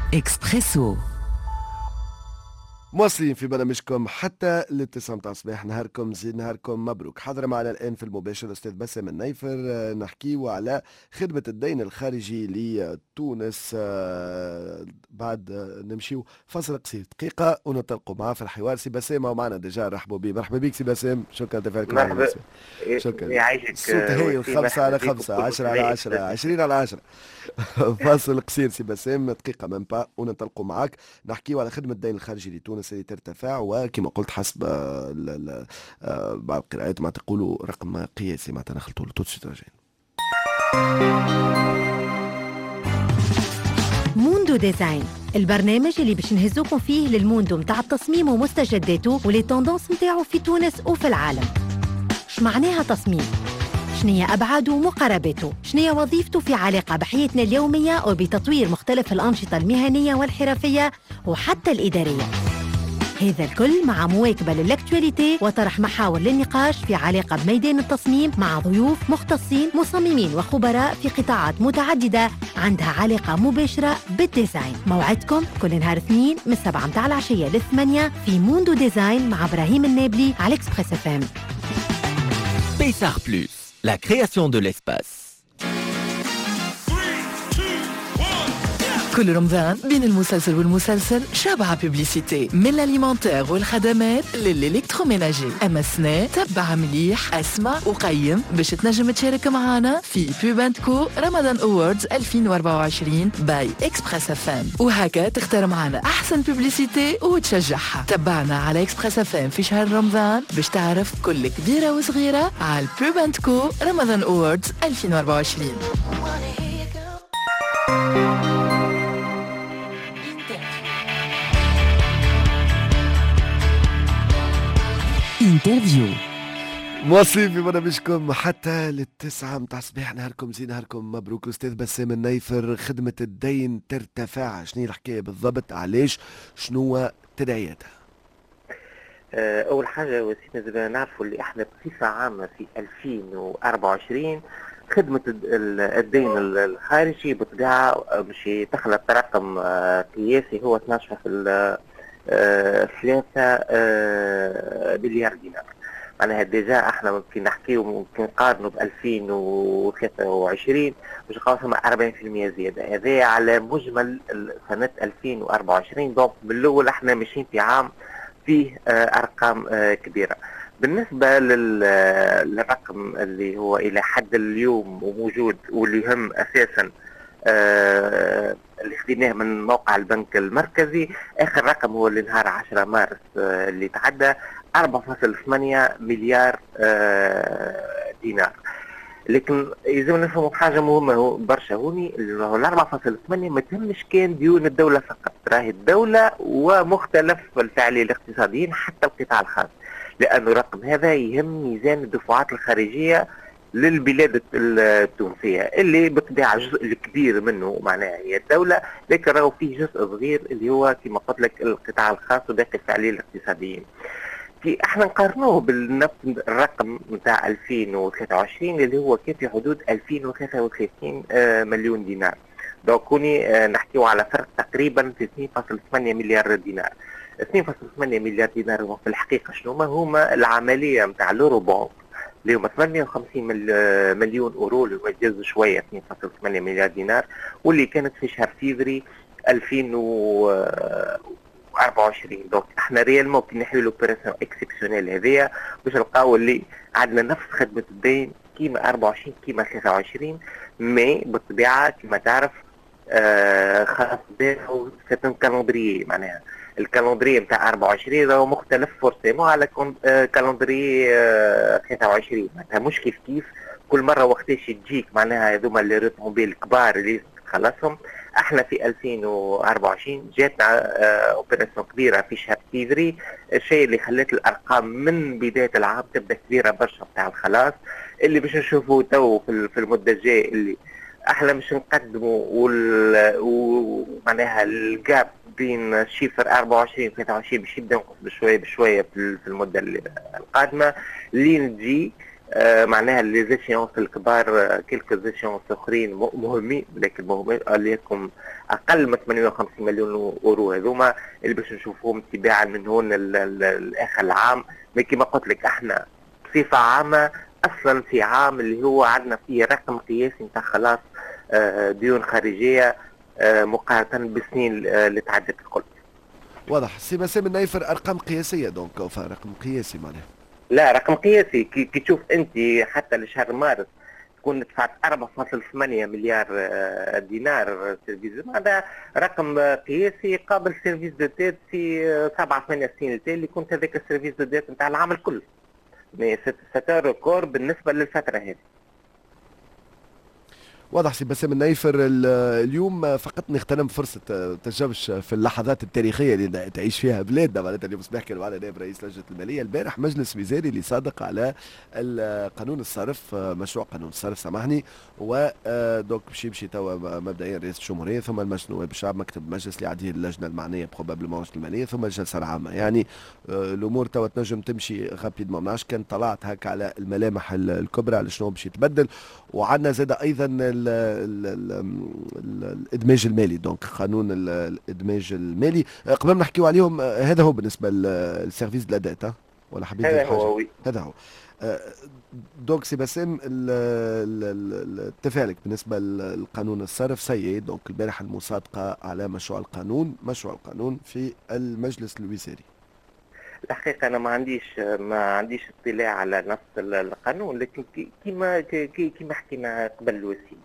إكسبريسو. مواصلين في برنامجكم حتى للتسعة متاع الصباح. نهاركم زين، نهاركم مبروك. حاضر معنا الآن في المباشر الأستاذ باسم النيفر. نحكيه على خدمة الدين الخارجي لتونس. بعد نمشيو فصل قصير دقيقة ونطلقوا معاه في الحوار. سي باسم ومعنا ديجا، رحبوا بيه. مرحبا بك سي باسم، شكرا تفاعلكم معنا مرحبا. المساء. شكرا. يعيشك الصوت هايل، وسيم، خمسة مرحبا على بك خمسة، وكل 10 على 10، مستمعي 20 على 10. فاصل قصير سي باسم، دقيقة من با وننطلقوا معاك نحكيو على خدمة الدين الخارجي لتونس اللي ترتفع، وكما قلت حسب بعض القراءات ما تقولوا رقم قياسي. ما تنخلطوا له توتسي رجعين. موندو ديزاين، البرنامج اللي باش نهزوكم فيه للموندو متاع التصميم ومستجداته ولي توندونس متاعه في تونس وفي العالم. اش معناها تصميم؟ شنية أبعاده ومقارباته؟ شنية وظيفته في علاقة بحياتنا اليومية وبتطوير مختلف الأنشطة المهنية والحرفية وحتى الإدارية؟ هذا الكل مع مواكبة للأكتواليتي وطرح محاور للنقاش في علاقة بميدان التصميم مع ضيوف مختصين مصممين وخبراء في قطاعات متعددة عندها علاقة مباشرة بالديزاين. موعدكم كل نهار اثنين من 7 متاع العشية ل8 في موندو ديزاين مع إبراهيم النابلي على إكسبريس اف ام. Payssar Plus, la création de l'espace. كل رمضان بين المسلسل والمسلسل شابعة بيبليسيتي، من الاليمنتير والخدمات للإلكتروميناجي. أما السنة تبع مليح، أسمع وقيم باش تنجم تشارك معنا في بوبانتكو رمضان أووردز 2024 باي إكسبريس اف ام، وهكا تختار معنا أحسن بيبليسيتي وتشجعها. تبعنا على إكسبريس اف ام في شهر رمضان باش تعرف كل كبيرة وصغيرة على بوبانتكو رمضان أووردز 2024. Interview. مواصلين في برنامجكم حتى للتسعة متاع الصباح. نهاركم زين، نهاركم مبروك. الأستاذ باسم النيفر، خدمة الدين ترتفع، شنو الحكاية بالضبط؟ علاش؟ شنو تداعياتها؟ أول حاجة وسيم زي ما نعرفوا اللي احنا بصفة عامة في 2024 خدمة الدين الخارجي بطبيعة مش تخلق رقم قياسي هو 12.3 مليار دينار. معناها ديجا احنا ممكن نحكيو ممكن نقارنوا ب 2023 باش نلقاو ثم 40% زيادة. هذا على مجمل سنة 2024. دونك من الأول احنا ماشيين في عام فيه أرقام كبيرة. بالنسبة للرقم اللي هو إلى حد اليوم وموجود واللي يهم أساسا اللي خديناه من موقع البنك المركزي، آخر رقم هو اللي نهار 10 مارس اللي تعدى 4.8 مليار دينار. لكن يلزم نفهموا حاجة مهمة برشا هوني، اللي هو 4.8 ما تهمش كان ديون الدولة فقط، راهي الدولة ومختلف الفاعلين الاقتصاديين حتى القطاع الخاص، لأن الرقم هذا يهم ميزان الدفعات الخارجية للبلاد التونسية اللي بطبيعة الجزء الكبير منه معناها هي الدولة، لكن راهو فيه جزء صغير اللي هو كما قلت لك القطاع الخاص وباقي الفاعلين الاقتصاديين. احنا نقارنوه بالنفس الرقم نتاع 2023 اللي هو كان في حدود 2033 مليون دينار. دونك كوني نحكيو على فرق تقريبا في 2.8 مليار دينار. 2.8 مليار دينار هو في الحقيقة شنو هما العملية نتاع اليورو بونك اللي هما 58 مليون اورو اللي هو يجوز شوية 2.8 مليار دينار، واللي كانت في شهر فيفري 2024. دونك احنا ريال ممكن نحيو لوبيراسيون اكسبسيونيل هذيا باش نلقاو اللي عندنا نفس خدمة الدين كيما 24 كيما 23، مي بالطبيعة كما تعرف خاص به سيتن كالندري. معناها الكالندري نتاع 24 راهو مختلف فورسيمون على كالندري 23. معناها مش كيف كل مرة وقتاش تجيك معناها هذوما اللي روتومبيل الكبار اللي تخلصهم. احنا في 2024 جاتنا اوبراسيون كبيره في شهر فيفري، الشيء اللي خلت الارقام من بدايه العام تبدا كبيره برشا بتاع الخلاص اللي باش نشوفوا تو في المده الجايه اللي احنا مش نقدموا ومعناها الجاب بين شيفر 24 و 23 باش يبدا ينقص بشويه في المده القادمه اللي نجي معناها لي زيشيونس الكبار كيلكو زيشيونس اخرين مهمين، لكن مهمين عليكم اقل من 58 مليون اورو هذوما اللي باش نشوفوهم تباعا من هون الاخر العام. ما كما قلت لك احنا بصفه عامه اصلا في عام اللي هو عندنا فيه رقم قياسي نتاع خلاص ديون خارجيه مقارنه بالسنين اللي تعدت الكل. واضح. سي بسام النايفر ارقام قياسيه دونك رقم قياسي معناها. لا رقم قياسي كي تشوف انت حتى لشهر مارس تكون دفعت 4.8 مليار دينار سيرفيس، هذا رقم قياسي قابل سيرفيس دو تيت في 7-8 سنين التالي اللي كنت هذاك السيرفيس دو تيت نتاع العام الكل. مي سيت ريكور بالنسبه للفتره هذه. واضح. سي بسام النايفر اليوم فقط نغتنم فرصة تجاوش في اللحظات التاريخية اللي تعيش فيها بلادنا. معناتها اليوم الصباح كان معنا نائب رئيس لجنة المالية، البارح مجلس وزاري اللي صادق على قانون الصرف، مشروع قانون الصرف سامحني، ودونك باش يمشي توا مبدئيا رئاسة الجمهورية ثم المجلس نواب الشعب مكتب المجلس اللي يعديه اللجنة المعنية بروبابلمون اللجنة المالية ثم الجلسة العامة. يعني الأمور توا تنجم تمشي غابيدمون. منعرفش كان طلعت هكا على الملامح الكبرى على شنو باش يتبدل. وعندنا زاد أيضا الادماج المالي، دونك قانون الادماج المالي قبل نحكيو عليهم. هذا هو بالنسبه للسيرفيس دو لاديت ولا حبيت هذا هو وي. هذا هو. دونك سي بسام تفاعلك بالنسبه للقانون الصرف سيء. دونك البارح المصادقه على مشروع القانون في المجلس الوزاري. الحقيقة أنا ما عنديش اطلاع على نص القانون، لكن كيما حكينا قبل الوسيل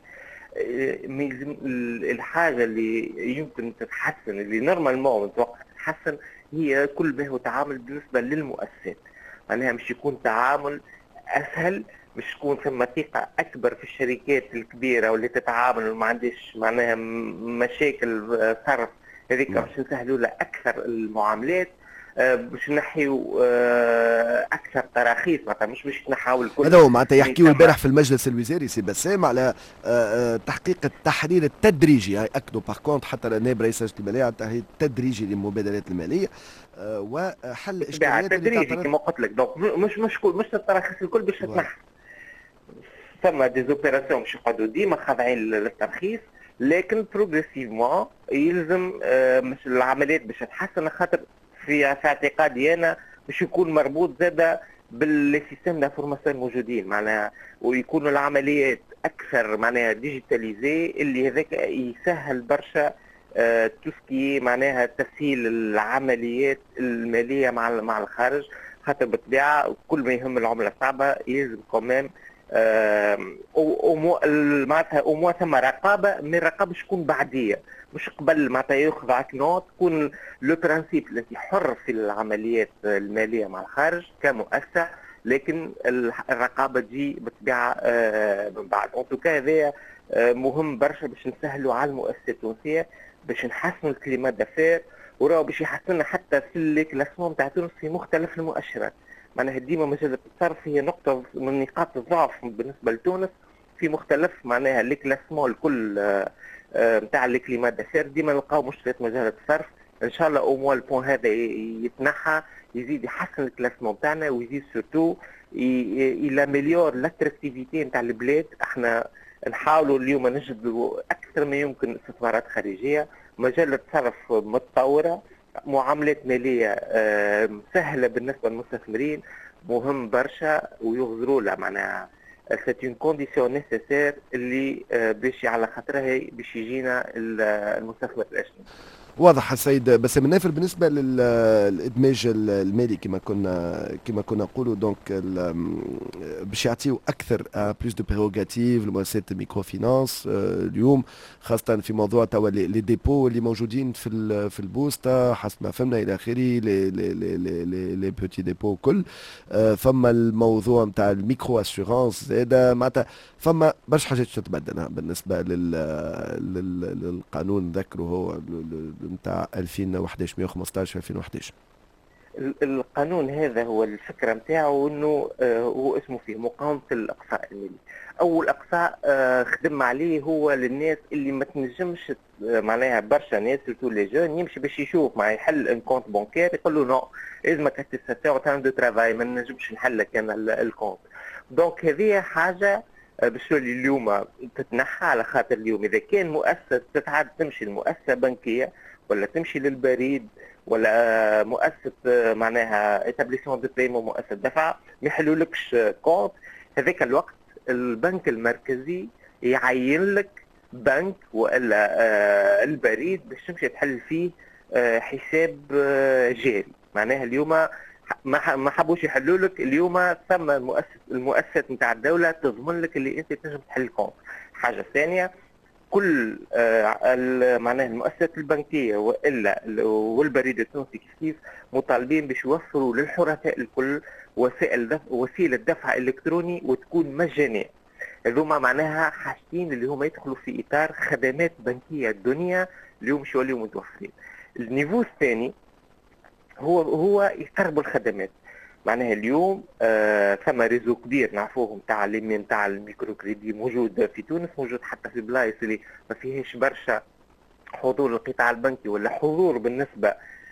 الحاجة اللي يمكن تتحسن اللي نورمالمون نتوقع تتحسن هي كل ما هو تعامل بالنسبة للمؤسسات. معناها مش يكون تعامل أسهل، مش تكون ثم ثقة أكبر في الشركات الكبيرة واللي تتعامل وما عندش معناها مشاكل صرف، هذيك باش نسهلوا لها أكثر المعاملات، باش نحيو اكثر تراخيص مثلا مش نحاول الكل. هذا هو معناتها يحكيوا البارح في المجلس الوزاري سي بسام على تحقيق التحرير التدريجي. هاي اكدوا باغ كونت حتى نائب رئيس لجنة المالية على التحرير التدريجي للمبادرات المالية وحل اشكاليات تدريجي كما قلت لك. دونك مش التراخيص الكل باش تتنحى، ثم ديزوبيراسيون مش يقعدوا ديما خاضعين للترخيص، لكن بروغريسيفمون يلزم مش العمليات باش تتحسن، خاطر في اعتقادي انا باش يكون مربوط زاده بالسيستم دافورماسيون الموجودين معناها، ويكونوا العمليات اكثر معناها ديجيتاليزي اللي هذاك يسهل برشا توسكي معناها تسهيل العمليات الماليه مع الخارج. خاطر بالطبيعه كل ما يهم العمله الصعبه يلزم كمان معناتها او ثم رقابه، من الرقابه تكون بعديه مش قبل معناتها ياخذ عليك نوت. تكون لو برانسيب التي حر في العمليات الماليه مع الخارج كمؤسسه، لكن الرقابه تجي بالطبيعه من بعد. ان توكا هذا مهم برشا باش نسهلوا على المؤسسات التونسيه، باش نحسنوا الكليمات دافير، وراهو باش يحسننا حتى في الكلاسمون نتاع تونس في مختلف المؤشرات. معناها ديما مجال الصرف هي نقطة من نقاط الضعف بالنسبة لتونس في مختلف معناها الكلاسمون الكل نتاع الكليمات دافير، ديما نلقاو مشكلة مجال الصرف. ان شاء الله او موان البوان هذا يتنحى، يزيد يحسن الكلاسمون نتاعنا، ويزيد سورتو يلاميليور لاتراكتيفيتي نتاع البلاد. احنا نحاولوا اليوم نجدوا اكثر ما يمكن استثمارات خارجية، مجال الصرف متطورة، معاملات مالية سهلة بالنسبة للمستثمرين مهم برشا ويغزروا لها. معناها c'est une condition nécessaire اللي باش على خاطرها باش يجينا المستثمر الأجنبي. واضح السيد بسام النافر. بالنسبه للادماج المالي كما كنا نقولوا دونك باش يعطيو اكثر بلوس دو بريروغاتيف لمؤسسات الميكرو فينانس اليوم، خاصه في موضوع توا لي ديبو اللي موجودين في البوسطه حسب ما فهمنا الى اخره، لي بوتي ديبو كل. فما الموضوع نتاع الميكرو اسيورونس زاد، معناتها فما برشا حاجات تتبدل بالنسبه للقانون ذكره هو نتاع 2011 115 2011. القانون هذا هو الفكره نتاعو انه هو اسمه فيه مقاومه الاقصاء المالي. اول اقصاء خدم عليه هو للناس اللي ما تنجمش معناها برشا ناس سورتو لي جون يمشي باش يشوف مع يحل ان كونت بانكير يقول له نو لازمك اتيستاسيون تاع دو ترافاي ما نجمش نحل لك انا الكونت. دونك هذه حاجه باش اليوم تتنحى، على خاطر اليوم اذا كان مؤسسه تتعاد تمشي لمؤسسه بنكيه ولا تمشي للبريد ولا مؤسسه معناها اتابليسمون دو بايمون مؤسسه دفع ما يحلولكش كونت، هذاك الوقت البنك المركزي يعين لك بنك ولا البريد باش تمشي تحل فيه حساب جاري. معناها اليوم ما حبوش يحلوا لك، اليوم ثم المؤسسات نتاع الدوله تضمن لك اللي انت تنجم تحل كونت. حاجه ثانيه، كل معناها المؤسسات البنكيه والا والبريد التونسي كيف مطالبين باش يوفروا للحرفاء الكل وسيله دفع الكتروني وتكون مجانيه. هذوما معناها حاجتين اللي هما يدخلوا في اطار خدمات بنكيه الدنيا اليوم مش يوليو متوفرين. النيفو الثاني هو يقربوا الخدمات. معناها اليوم ثم ريزو كبير نعرفوهم تاع ليمين تاع الميكرو كريدي موجود في تونس، موجود حتى في بلايص اللي ما فيهاش برشا حضور القطاع البنكي ولا حضور بالنسبه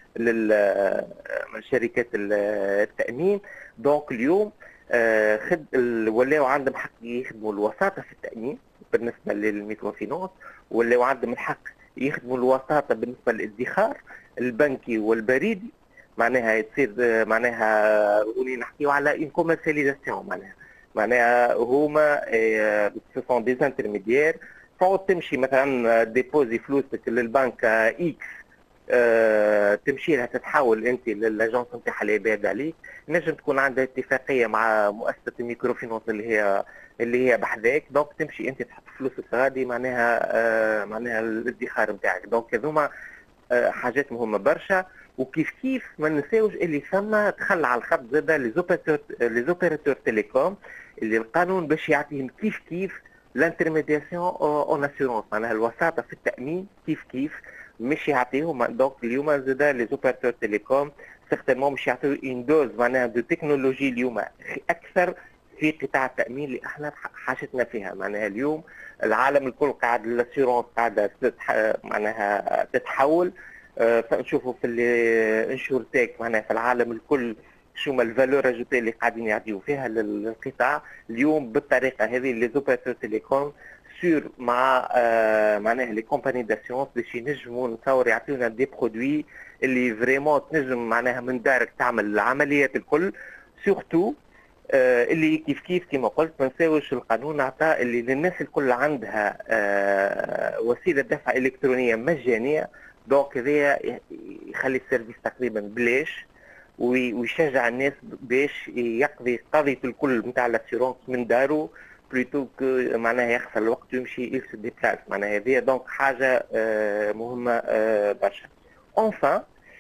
للشركات التامين. دونك اليوم ولاو عندهم حق يخدموا الوساطه في التامين بالنسبه للميكرو فينانس، ولاو عندهم الحق يخدموا الوساطه بالنسبه للادخار البنكي والبريدي. معناها تصير معناها وني نحكيو على ان كوميرسياليزاسيون، معناها هما سون دي انترميديير. تعود تمشي مثلا ديبوزي فلوسك للبنك اكس، تمشي لها تتحول انت للاجونس نتاع العباد عليك، نجم تكون عندها اتفاقيه مع مؤسسه الميكرو فينانس اللي هي بحذاك، دونك تمشي انت تحط فلوسك غادي معناها الادخار نتاعك. دونك هذوما حاجات مهمه برشا. وكيف كيف ما نساوش اللي ثم دخل على الخط زاد لي زوبيراتور تيليكوم اللي القانون باش يعطيهم كيف كيف لانترميدياسيون اون اسيرونس، معناها الوساطه في التامين كيف مش يعطيهم. دونك اليوم زاد لي زوبيراتور تيليكوم سيغتينمون مش يعطيو ان دوز معناها دو تكنولوجي اليوم اكثر في قطاع التامين اللي احنا حاجتنا فيها. معناها اليوم العالم الكل قاعد الاسيرونس قاعده معناها تتحول. فنشوفوا في الانشورتيك معناها في العالم الكل شو ما الفالور اجوتي اللي قاعدين يعطيو فيها للقطاع اليوم بالطريقه هذه. لي زوبيراتور تيليكوم سور مع معناها لي كومباني داسيونس باش ينجموا نتصور يعطيونا دي برودوي اللي فريمون تنجم معناها من دارك تعمل العمليات الكل. سورتو اللي كيف كما قلت ما نساوش القانون عطى اللي للناس الكل عندها وسيله دفع الكترونيه مجانيه. دونك هذا يخلي السيرفيس تقريبا بلاش ويشجع الناس باش يقضي قضيه الكل نتاع الاسيرونس من دارو بلوتو معناها يخسر الوقت ويمشي يلبس دي بلاس. معناها هذه دونك حاجه مهمه برشا. اونفان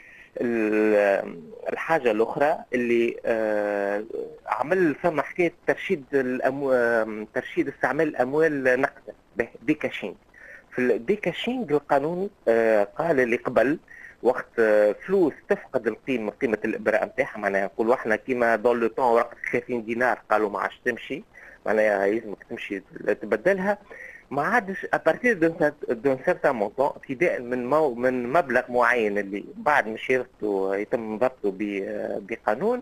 الحاجه الاخرى اللي عمل ثم حكايه ترشيد استعمال الاموال نقدا ديكاشينغ. في الديكاشينغ القانون قال اللي قبل وقت فلوس تفقد قيمه الابراء نتاعها، معناها نقولوا احنا كيما دون لو طون ورقه 30 دينار قالوا ما عادش تمشي، معناها يلزمك تمشي تبدلها، ما عادش ابارتير دون سيرتان مونطون ابتداء من مبلغ معين اللي بعد مش يتم ضبطه بقانون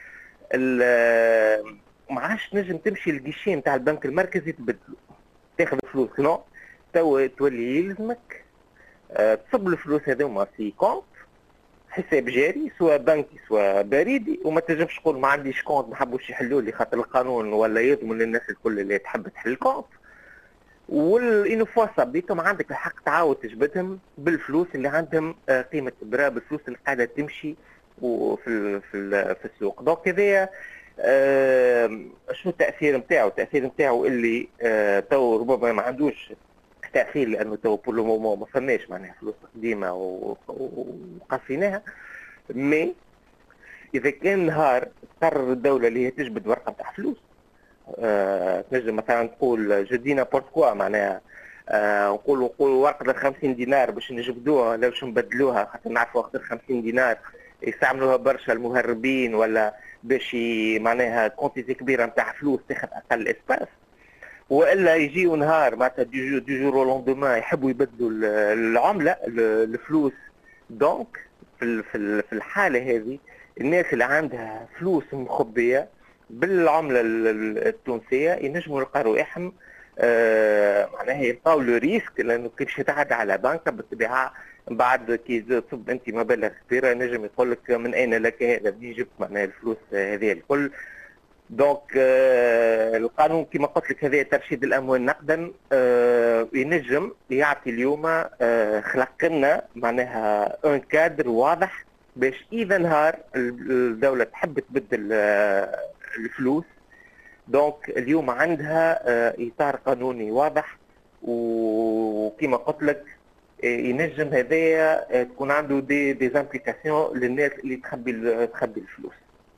ما عادش نجم تمشي للجيشين نتاع البنك المركزي تبدلوا تاخذ فلوس. نو تولي يلزمك تصب الفلوس هذوما في كونت حساب جاري سواء بنكي سواء بريدي، وما تنجمش تقول ما عنديش كونت ما حبوش يحلوا لي خاطر القانون ولا يضمن للناس الكل اللي تحب تحل كونت. والإنو فوا صبيتهم عندك الحق تعاود تجبدهم بالفلوس اللي عندهم قيمه براء، بالفلوس اللي قاعده تمشي في السوق. دونك هذايا شنو التاثير نتاعو؟ التاثير نتاعو اللي تو ربما ما عندوش تاثير لانه تو بور لو مومون ما فماش معناها فلوس قديمه وقصيناها. مي اذا كان نهار تقرر الدوله اللي هي تجبد ورقه تاع فلوس تنجم مثلا تقول جو دي نابورت كوا معناها نقولوا ورقه 50 دينار باش نجبدوها لو باش نبدلوها، خاطر نعرفوا وقت 50 دينار يستعملوها برشا المهربين ولا باش معناها كونتيتي كبيره نتاع فلوس تاخذ اقل اسباس، والا يجيو نهار معناتها دي جور لوندومان يحبوا يبدلوا العمله الفلوس. دونك في الحاله هذه الناس اللي عندها فلوس مخبيه بالعمله التونسيه ينجموا يلقاو رواحهم معناها يلقاو لو ريسك، لانه كي باش تعدى على بنكه بالطبيعه من بعد كي تصب انت مبالغ كبيره نجم يقول لك من اين لك هذا، منين جبت معناها الفلوس هذه الكل. دونك القانون كما قلت لك هذا ترشيد الاموال نقدا ينجم يعطي اليوم خلق لنا معناها ان كادر واضح باش اذا نهار الدوله تحب تبدل الفلوس، دونك اليوم عندها اطار قانوني واضح، وكما قلت لك ينجم هذايا تكون عنده دي امبليكاسيون للناس اللي تخبي الفلوس.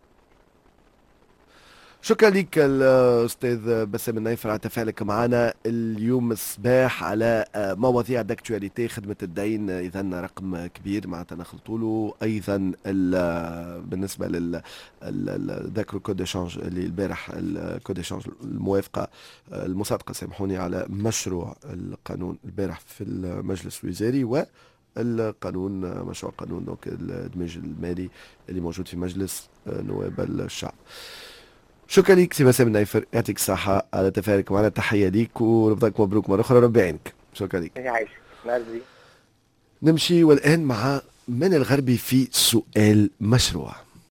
شكرا لك الأستاذ بسام النايفر على تفاعلك معنا اليوم الصباح على مواضيع داكتواليتي. خدمة الدين إذا رقم كبير معناتها نخلطوا له. أيضا بالنسبة ذاكروا كود ديشانج اللي البارح الكود ديشانج الموافقة المصادقة سامحوني على مشروع القانون البارح في المجلس الوزاري، والقانون مشروع قانون دونك الدمج المالي اللي موجود في مجلس نواب الشعب. شكرا لك سي بسام النايفر، يعطيك الصحة على تفاعلك معنا. تحية ليك ورمضانك مبروك مرة أخرى، ربي يعينك. شكرا لك. يعيشك. نمشي والآن مع من الغربي في سؤال مشروع.